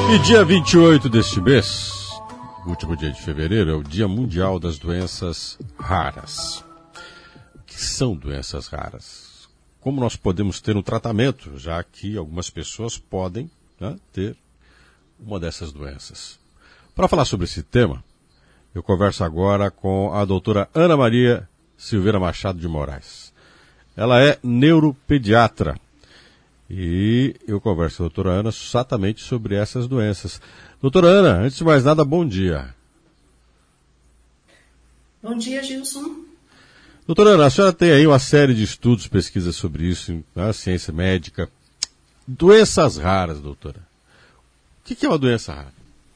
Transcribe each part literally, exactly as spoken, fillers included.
E dia vinte e oito deste mês, último dia de fevereiro, é o Dia Mundial das Doenças Raras. O que são doenças raras? Como nós podemos ter um tratamento, já que algumas pessoas podem, né, ter uma dessas doenças? Para falar sobre esse tema, eu converso agora com a doutora Ana Maria Silveira Machado de Moraes. Ela é neuropediatra. E eu converso com a doutora Ana exatamente sobre essas doenças. Doutora Ana, antes de mais nada, bom dia. Bom dia, Gilson. Doutora Ana, a senhora tem aí uma série de estudos, pesquisas sobre isso, na ciência médica. Doenças raras, doutora. O que é uma doença rara?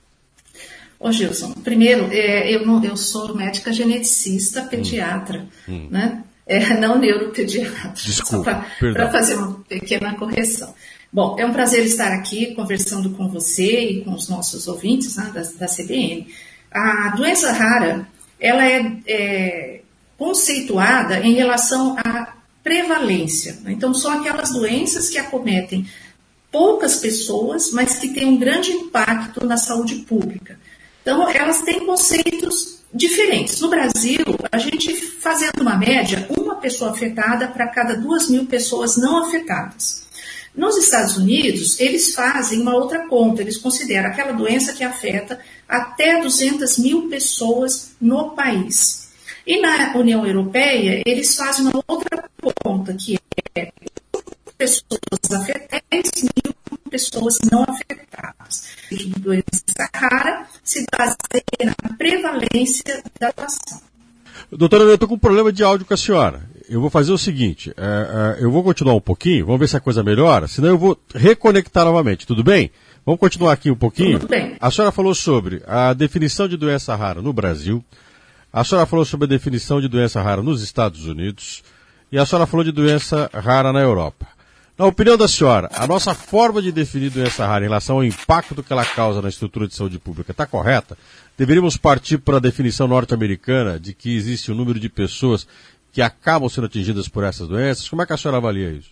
Ô, Gilson, primeiro, é, eu, não, eu sou médica geneticista, pediatra, hum. né? É, não neuropediatra. Desculpa, para fazer uma pequena correção. Bom, é um prazer estar aqui conversando com você e com os nossos ouvintes, né, da, da C B N. A doença rara, ela é, é conceituada em relação à prevalência. Né? Então, são aquelas doenças que acometem poucas pessoas, mas que têm um grande impacto na saúde pública. Então, elas têm conceitos diferentes. No Brasil, a gente, fazendo uma média, uma pessoa afetada para cada duas mil pessoas não afetadas. Nos Estados Unidos, eles fazem uma outra conta, eles consideram aquela doença que afeta até duzentas mil pessoas no país. E na União Europeia, eles fazem uma outra conta, que é pessoas afetadas, dez mil pessoas não afetadas. A doença rara se baseia na prevalência da doação. Doutora, eu estou com um problema de áudio com a senhora. Eu vou fazer o seguinte, é, é, eu vou continuar um pouquinho, vamos ver se a coisa melhora, senão eu vou reconectar novamente, tudo bem? Vamos continuar aqui um pouquinho? Tudo bem. A senhora falou sobre a definição de doença rara no Brasil, a senhora falou sobre a definição de doença rara nos Estados Unidos, e a senhora falou de doença rara na Europa. Na opinião da senhora, a nossa forma de definir doença rara em relação ao impacto que ela causa na estrutura de saúde pública está correta? Deveríamos partir para a definição norte-americana de que existe um número de pessoas que acabam sendo atingidas por essas doenças? Como é que a senhora avalia isso?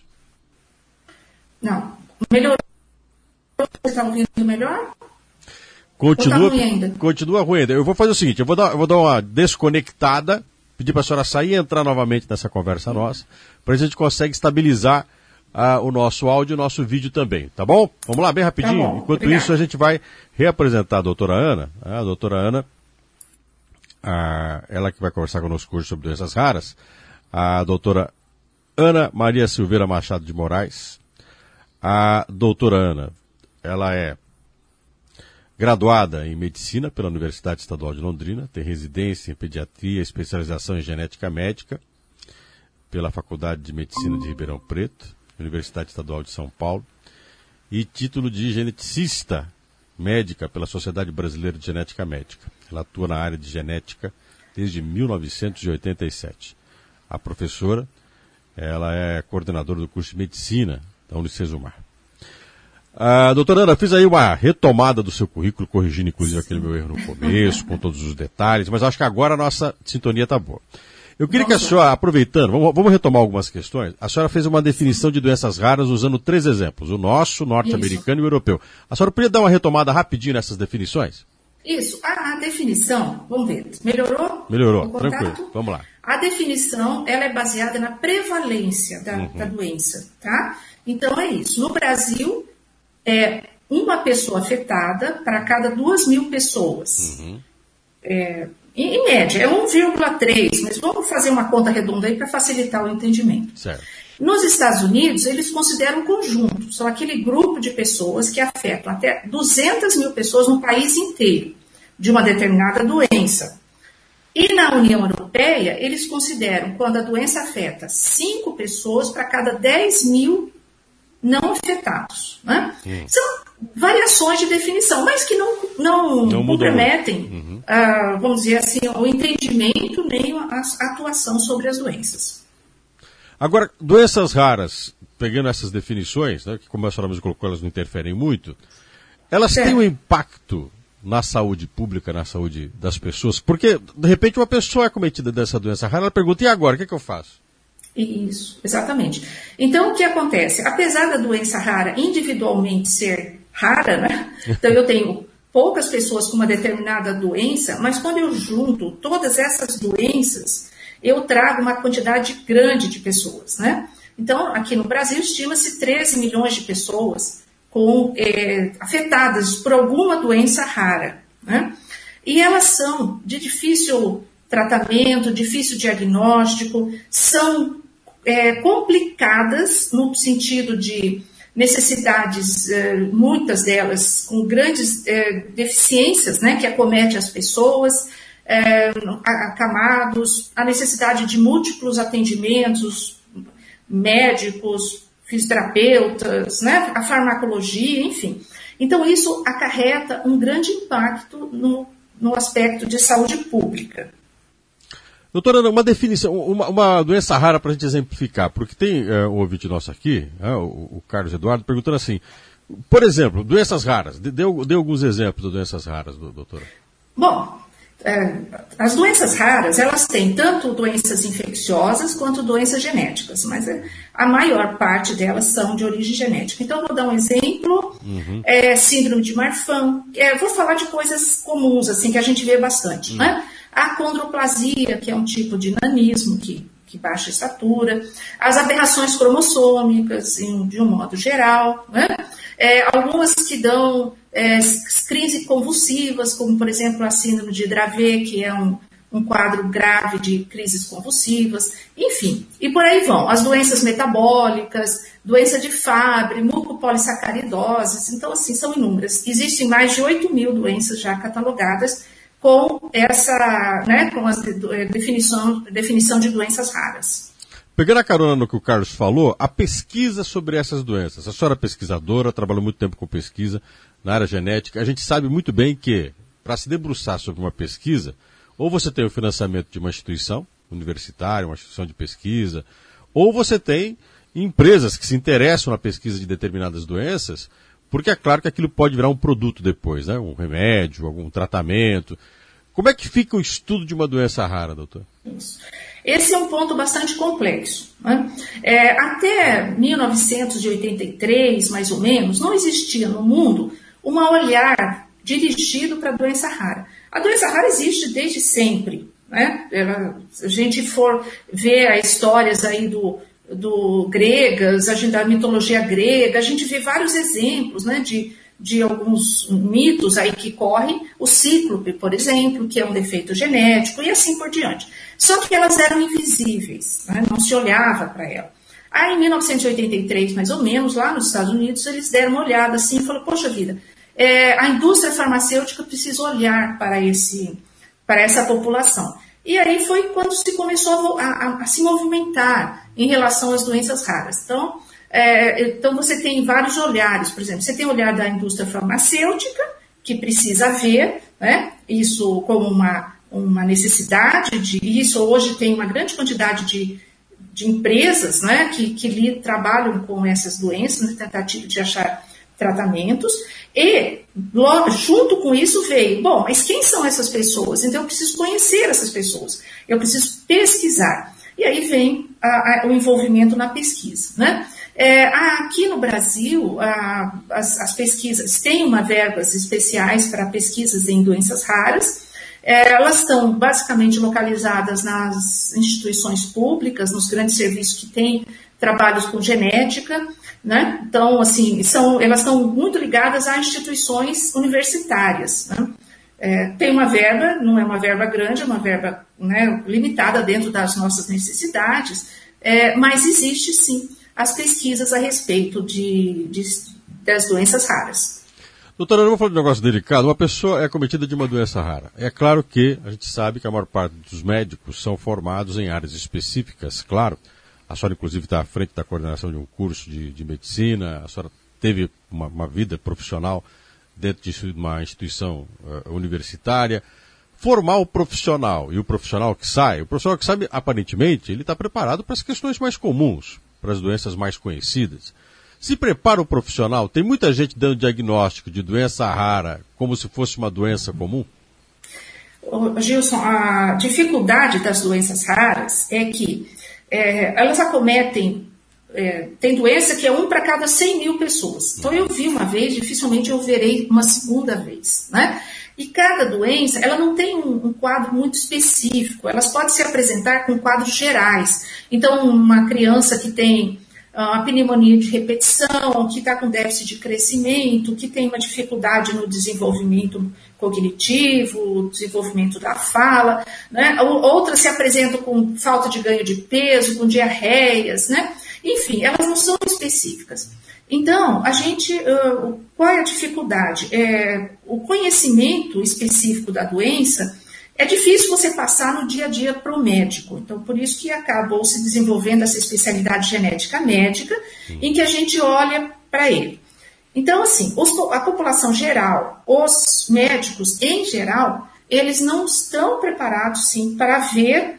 Não. Melhorou? Você está ouvindo melhor? Continua, Ou tá ruim ainda? Continua ruim ainda. Eu vou fazer o seguinte, eu vou dar, eu vou dar uma desconectada, pedir para a senhora sair e entrar novamente nessa conversa nossa, para a gente consegue estabilizar Ah, o nosso áudio e o nosso vídeo também, tá bom? Vamos lá, bem rapidinho. Tá bom, Enquanto obrigado. isso, a gente vai reapresentar a doutora Ana. A doutora Ana, a, ela que vai conversar conosco hoje sobre doenças raras. A doutora Ana Maria Silveira Machado de Moraes. A doutora Ana, ela é graduada em Medicina pela Universidade Estadual de Londrina, tem residência em Pediatria, especialização em Genética Médica pela Faculdade de Medicina de Ribeirão Preto, Universidade Estadual de São Paulo, e título de geneticista médica pela Sociedade Brasileira de Genética Médica. Ela atua na área de genética desde mil novecentos e oitenta e sete. A professora, ela é coordenadora do curso de Medicina da Unicesumar. Ah, doutora Ana, fiz aí uma retomada do seu currículo, corrigindo inclusive aquele meu erro no começo, com todos os detalhes, mas acho que agora a nossa sintonia está boa. Eu queria que a senhora, aproveitando, vamos, vamos retomar algumas questões. A senhora fez uma definição de doenças raras usando três exemplos, o nosso, o norte-americano e o europeu. A senhora poderia dar uma retomada rapidinho nessas definições? Isso, a, a definição, vamos ver, melhorou? Melhorou, tranquilo, vamos lá. A definição, ela é baseada na prevalência da, uhum. da doença, tá? Então é isso, no Brasil, é uma pessoa afetada para cada duas mil pessoas. Uhum. É... Em média, é um vírgula três, mas vamos fazer uma conta redonda aí para facilitar o entendimento. Certo. Nos Estados Unidos, eles consideram um conjunto, são aquele grupo de pessoas que afetam até duzentas mil pessoas no país inteiro, de uma determinada doença. E na União Europeia, eles consideram quando a doença afeta cinco pessoas para cada dez mil não afetados. Né? Hum. São variações de definição, mas que não, não, não comprometem, uhum. uh, vamos dizer assim, o entendimento nem a atuação sobre as doenças. Agora, doenças raras, pegando essas definições, né, que como a senhora mesmo colocou, elas não interferem muito, elas certo. têm um impacto na saúde pública, na saúde das pessoas? Porque, de repente, uma pessoa é cometida dessa doença rara, ela pergunta, e agora, o que, é que eu faço? Isso, exatamente. Então, o que acontece? Apesar da doença rara individualmente ser rara, né? Então eu tenho poucas pessoas com uma determinada doença, mas quando eu junto todas essas doenças, eu trago uma quantidade grande de pessoas, né? Então, aqui no Brasil, estima-se treze milhões de pessoas com, é, afetadas por alguma doença rara, né? E elas são de difícil tratamento, difícil diagnóstico, são é, complicadas no sentido de necessidades, é, muitas delas com grandes é, deficiências, né, que acometem as pessoas, é, acamados, a necessidade de múltiplos atendimentos, médicos, fisioterapeutas, né, a farmacologia, enfim. Então, isso acarreta um grande impacto no, no aspecto de saúde pública. Doutora Ana, uma definição, uma, uma doença rara para a gente exemplificar, porque tem é, um ouvinte nosso aqui, é, o, o Carlos Eduardo, perguntando assim, por exemplo, doenças raras, dê, dê alguns exemplos de doenças raras, doutora. Bom, é, as doenças raras, elas têm tanto doenças infecciosas quanto doenças genéticas, mas é, a maior parte delas são de origem genética. Então, eu vou dar um exemplo, uhum. é, síndrome de Marfan, é, vou falar de coisas comuns, assim, que a gente vê bastante, uhum. né? A acondroplasia, que é um tipo de nanismo que, que baixa a estatura, as aberrações cromossômicas, em, de um modo geral, né? É, algumas que dão é, crises convulsivas, como, por exemplo, a síndrome de Dravet, que é um, um quadro grave de crises convulsivas, enfim, e por aí vão. As doenças metabólicas, doença de Fabry, mucopolissacaridoses, então, assim, são inúmeras. Existem mais de oito mil doenças já catalogadas com essa, né, com a definição, definição de doenças raras. Pegando a carona no que o Carlos falou, a pesquisa sobre essas doenças. A senhora é pesquisadora, trabalhou muito tempo com pesquisa na área genética. A gente sabe muito bem que, para se debruçar sobre uma pesquisa, ou você tem o financiamento de uma instituição universitária, uma instituição de pesquisa, ou você tem empresas que se interessam na pesquisa de determinadas doenças, porque é claro que aquilo pode virar um produto depois, né? Um remédio, algum tratamento. Como é que fica o estudo de uma doença rara, doutor? Isso. Esse é um ponto bastante complexo, né? É, até mil novecentos e oitenta e três, mais ou menos, não existia no mundo um olhar dirigido para a doença rara. A doença rara existe desde sempre, né? Ela, se a gente for ver as histórias aí do... do gregas, a gente, da mitologia grega, a gente vê vários exemplos, né, de, de alguns mitos aí que correm, o cíclope, por exemplo, que é um defeito genético, e assim por diante. Só que elas eram invisíveis, né, não se olhava para ela. Aí, em mil novecentos e oitenta e três, mais ou menos, lá nos Estados Unidos, eles deram uma olhada assim e falaram, poxa vida, é, a indústria farmacêutica precisa olhar para, esse, para essa população. E aí foi quando se começou a, a, a se movimentar em relação às doenças raras. Então, é, então, você tem vários olhares, por exemplo, você tem o olhar da indústria farmacêutica, que precisa ver, né, isso como uma, uma necessidade, de, isso hoje tem uma grande quantidade de, de empresas, né, que, que li, trabalham com essas doenças, na tentativa de achar tratamentos, e logo, junto com isso veio, bom, mas quem são essas pessoas? Então eu preciso conhecer essas pessoas, eu preciso pesquisar. E aí vem a, a, o envolvimento na pesquisa, né? É, aqui no Brasil, a, as, as pesquisas têm uma verbas especiais para pesquisas em doenças raras. É, elas estão basicamente localizadas nas instituições públicas, nos grandes serviços que têm trabalhos com genética, né? Então, assim, são, elas estão muito ligadas a instituições universitárias, né? É, tem uma verba, não é uma verba grande, é uma verba, né, limitada dentro das nossas necessidades, é, mas existe sim as pesquisas a respeito de, de, das doenças raras. Doutora, eu vou falar de um negócio delicado. Uma pessoa é acometida de uma doença rara. É claro que a gente sabe que a maior parte dos médicos são formados em áreas específicas, claro. A senhora, inclusive, está à frente da coordenação de um curso de, de medicina, a senhora teve uma, uma vida profissional dentro de uma instituição uh, universitária. Formar o profissional e o profissional que sai, o profissional que sai, aparentemente, ele está preparado para as questões mais comuns, para as doenças mais conhecidas. Se prepara o profissional, tem muita gente dando diagnóstico de doença rara como se fosse uma doença comum? Gilson, a dificuldade das doenças raras é que é, elas acometem é, tem doença que é um para cada cem mil pessoas. Então eu vi uma vez, dificilmente eu verei uma segunda vez, né? E cada doença, ela não tem um, um quadro muito específico, elas podem se apresentar com quadros gerais. Então, uma criança que tem a pneumonia de repetição, que está com déficit de crescimento, que tem uma dificuldade no desenvolvimento cognitivo, desenvolvimento da fala, né? Outras se apresentam com falta de ganho de peso, com diarreias, né? Enfim, elas não são específicas. Então, a gente, uh, qual é a dificuldade? É, o conhecimento específico da doença é difícil você passar no dia a dia para o médico. Então, por isso que acabou se desenvolvendo essa especialidade genética médica, Sim. em que a gente olha para ele. Então, assim, os, a população geral, os médicos em geral, eles não estão preparados, sim, para ver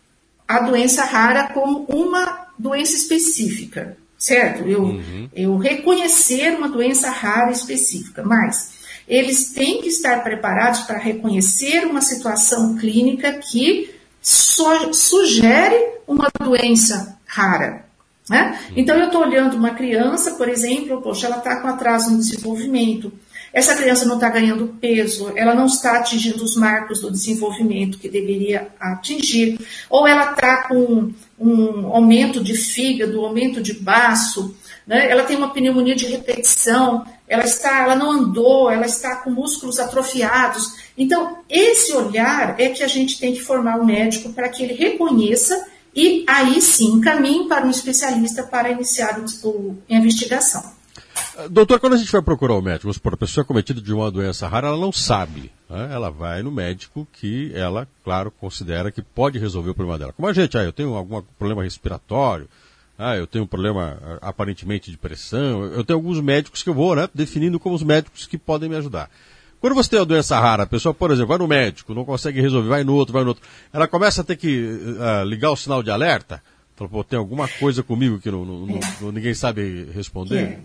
a doença rara como uma doença específica, certo? Eu, uhum. eu reconhecer uma doença rara específica, mas eles têm que estar preparados para reconhecer uma situação clínica que so, sugere uma doença rara, né? Então, eu estou olhando uma criança, por exemplo, poxa, ela está com atraso no desenvolvimento, essa criança não está ganhando peso, ela não está atingindo os marcos do desenvolvimento que deveria atingir, ou ela está com um aumento de fígado, aumento de baço, né? Ela tem uma pneumonia de repetição, ela, está, ela não andou, ela está com músculos atrofiados. Então, esse olhar é que a gente tem que formar o médico para que ele reconheça e aí sim caminhe para um especialista para iniciar o, a investigação. Doutor, quando a gente vai procurar o médico, a pessoa é cometida de uma doença rara, ela não sabe, né? Ela vai no médico que ela, claro, considera que pode resolver o problema dela. Como a gente, ah, eu tenho algum problema respiratório, ah, eu tenho um problema aparentemente de pressão, eu tenho alguns médicos que eu vou, né, definindo como os médicos que podem me ajudar. Quando você tem uma doença rara, a pessoa, por exemplo, vai no médico, não consegue resolver, vai no outro, vai no outro, ela começa a ter que uh, ligar o sinal de alerta, fala, pô, tem alguma coisa comigo que não, não, é. não, ninguém sabe responder? É.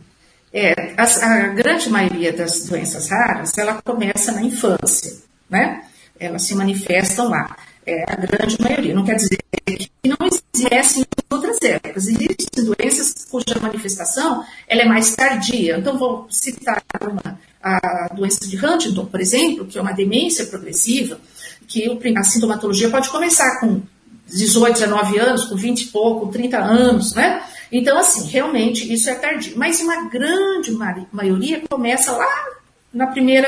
É, a, a grande maioria das doenças raras, ela começa na infância, né? Elas se manifestam lá. É, a grande maioria. Não quer dizer que não existem em outras épocas. Existem doenças cuja manifestação ela é mais tardia. Então, vou citar uma, a doença de Huntington, por exemplo, que é uma demência progressiva, que a sintomatologia pode começar com dezoito, dezenove anos, com vinte e pouco, com trinta anos, né? Então, assim, realmente isso é tardio. Mas uma grande maioria começa lá na primeira,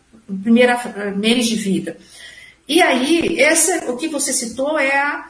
primeira mês de vida. E aí, essa, o que você citou é a,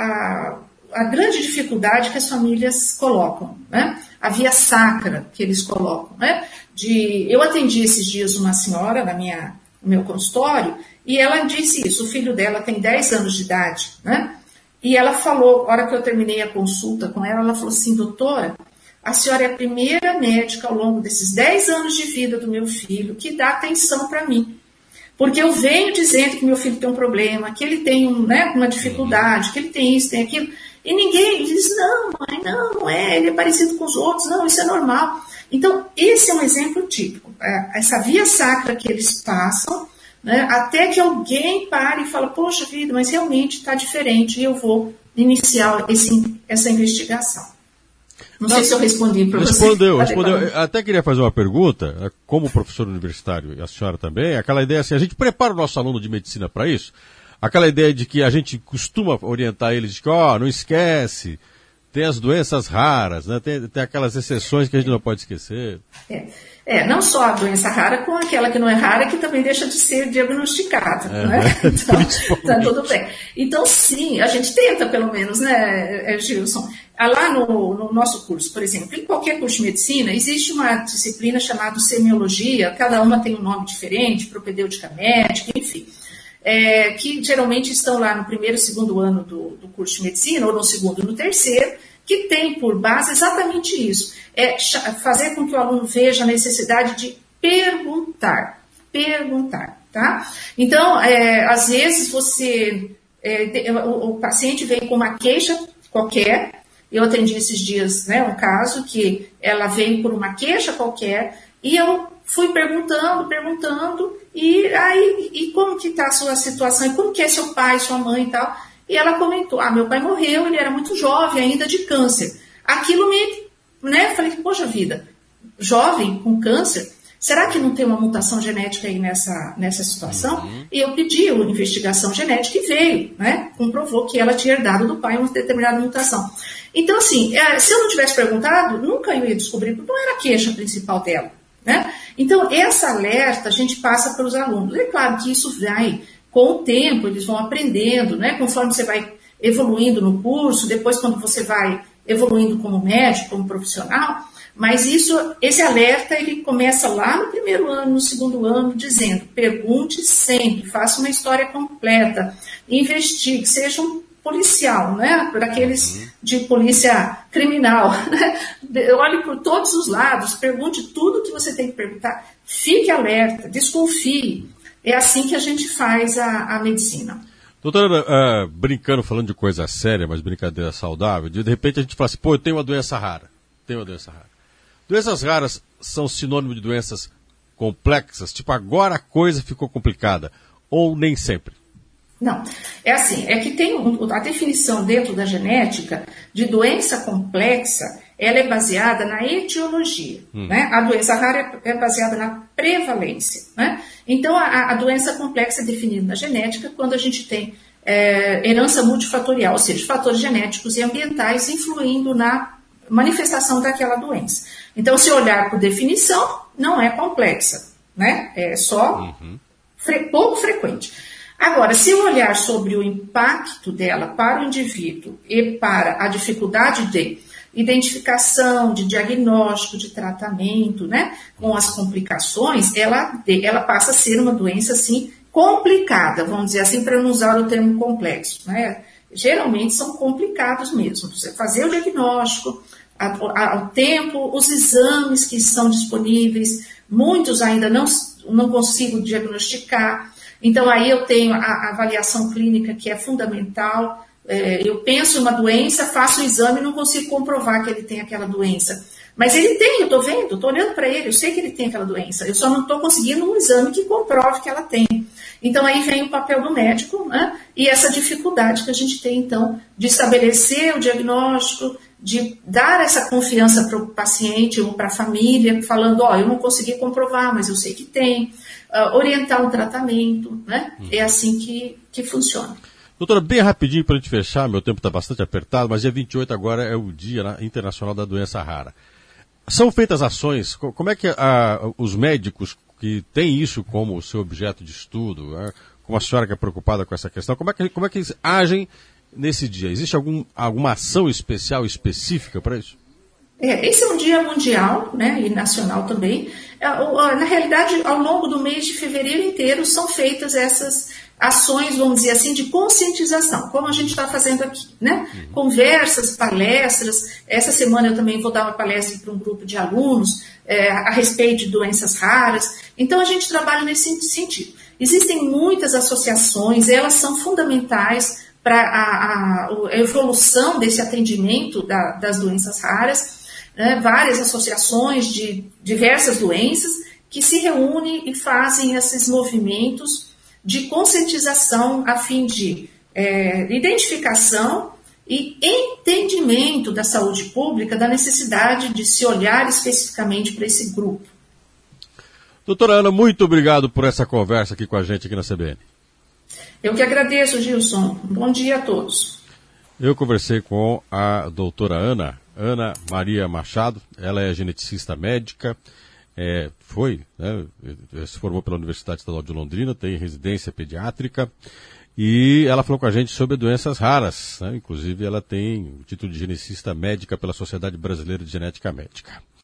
a, a grande dificuldade que as famílias colocam, né? A via sacra que eles colocam, né? De, eu atendi esses dias uma senhora na minha, no meu consultório e ela disse isso, o filho dela tem dez anos de idade, né? E ela falou, na hora que eu terminei a consulta com ela, ela falou assim, doutora, a senhora é a primeira médica ao longo desses dez anos de vida do meu filho que dá atenção para mim. Porque eu venho dizendo que meu filho tem um problema, que ele tem um, né, uma dificuldade, que ele tem isso, tem aquilo, e ninguém diz, não, mãe, não, não é, ele é parecido com os outros, não, isso é normal. Então, esse é um exemplo típico, essa via sacra que eles passam, né, até que alguém pare e fala, poxa vida, mas realmente está diferente e eu vou iniciar esse, essa investigação. Não, Não sei se eu respondi para você. Respondeu, respondeu. Eu até queria fazer uma pergunta, como professor universitário e a senhora também, aquela ideia assim, a gente prepara o nosso aluno de medicina para isso? Aquela ideia de que a gente costuma orientar eles de que, ó, oh, não esquece, tem as doenças raras, né? Tem, tem aquelas exceções que a gente não pode esquecer. É. É, não só a doença rara, como aquela que não é rara, que também deixa de ser diagnosticada, é, né? Então, tá tudo bem. Então, sim, a gente tenta, pelo menos, né, Gilson? Lá no, no nosso curso, por exemplo, em qualquer curso de medicina, existe uma disciplina chamada semiologia, cada uma tem um nome diferente, propedêutica médica, enfim, é, que geralmente estão lá no primeiro e segundo ano do, do curso de medicina, ou no segundo e no terceiro, que tem por base exatamente isso, é fazer com que o aluno veja a necessidade de perguntar, perguntar, tá? Então, é, às vezes você, é, o, o paciente vem com uma queixa qualquer, eu atendi esses dias, né, um caso que ela veio por uma queixa qualquer, e eu fui perguntando, perguntando, e aí, e como que está a sua situação, e como que é seu pai, sua mãe e tal, e ela comentou, ah, meu pai morreu, ele era muito jovem ainda de câncer. Aquilo me, né, falei, poxa vida, jovem com câncer, será que não tem uma mutação genética aí nessa, nessa situação? Uhum. E eu pedi uma investigação genética e veio, né? Comprovou que ela tinha herdado do pai uma determinada mutação. Então, assim, se eu não tivesse perguntado, nunca eu ia descobrir, porque não era a queixa principal dela, né? Então, essa alerta a gente passa para os alunos. É claro que isso vai, com o tempo, eles vão aprendendo, né? Conforme você vai evoluindo no curso, depois quando você vai evoluindo como médico, como profissional. Mas isso, esse alerta, ele começa lá no primeiro ano, no segundo ano, dizendo, pergunte sempre, faça uma história completa, investigue, seja um policial, né? Daqueles de polícia criminal, né? Olhe por todos os lados, pergunte tudo que você tem que perguntar, fique alerta, desconfie. É assim que a gente faz a, a medicina. Doutora, uh, brincando, falando de coisa séria, mas brincadeira saudável, de repente a gente fala assim, pô, eu tenho uma doença rara, tenho uma doença rara. Doenças raras são sinônimo de doenças complexas? Tipo, agora a coisa ficou complicada? Ou nem sempre? Não. É assim, é que tem um, a definição dentro da genética de doença complexa, ela é baseada na etiologia. Hum. Né? A doença rara é baseada na prevalência. Né? Então, a, a doença complexa é definida na genética quando a gente tem é, herança multifatorial, ou seja, fatores genéticos e ambientais influindo na manifestação daquela doença. Então, se olhar por definição, não é complexa, né? É só uhum. fre- pouco frequente. Agora, se eu olhar sobre o impacto dela para o indivíduo e para a dificuldade de identificação, de diagnóstico, de tratamento, né, com as complicações, ela, ela passa a ser uma doença, assim, complicada, vamos dizer assim, para não usar o termo complexo, né? Geralmente são complicados mesmo. Você fazer o diagnóstico, ao tempo, os exames que estão disponíveis, muitos ainda não, não consigo diagnosticar. Então, aí eu tenho a, a avaliação clínica, que é fundamental. É, eu penso em uma doença, faço o exame e não consigo comprovar que ele tem aquela doença. Mas ele tem, eu estou vendo, estou olhando para ele, eu sei que ele tem aquela doença. Eu só não estou conseguindo um exame que comprove que ela tem. Então, aí vem o papel do médico, né? E essa dificuldade que a gente tem, então, de estabelecer o diagnóstico, de dar essa confiança para o paciente ou para a família, falando, ó, oh, eu não consegui comprovar, mas eu sei que tem, uh, orientar um tratamento, né? Hum. É assim que, que funciona. Doutora, bem rapidinho para a gente fechar, meu tempo está bastante apertado, mas dia vinte e oito agora é o Dia Internacional da Doença Rara. São feitas ações, como é que a, os médicos que têm isso como seu objeto de estudo, né? Como a senhora que é preocupada com essa questão, como é que, como é que eles agem nesse dia? Existe algum, alguma ação especial, específica para isso? É, esse é um dia mundial, né, e nacional também. Na realidade, ao longo do mês de fevereiro inteiro são feitas essas ações, vamos dizer assim, de conscientização, como a gente está fazendo aqui, né? Uhum. Conversas, palestras. Essa semana eu também vou dar uma palestra para um grupo de alunos é, a respeito de doenças raras. Então, a gente trabalha nesse sentido. Existem muitas associações, elas são fundamentais para a, a evolução desse atendimento da, das doenças raras, né? Várias associações de diversas doenças que se reúnem e fazem esses movimentos de conscientização a fim de é, identificação e entendimento da saúde pública, da necessidade de se olhar especificamente para esse grupo. Doutora Ana, muito obrigado por essa conversa aqui com a gente aqui na C B N. Eu que agradeço, Gilson. Bom dia a todos. Eu conversei com a doutora Ana, Ana Maria Machado, ela é geneticista médica, é, foi, né, se formou pela Universidade Estadual de Londrina, tem residência pediátrica, e ela falou com a gente sobre doenças raras, né, inclusive ela tem o título de geneticista médica pela Sociedade Brasileira de Genética Médica.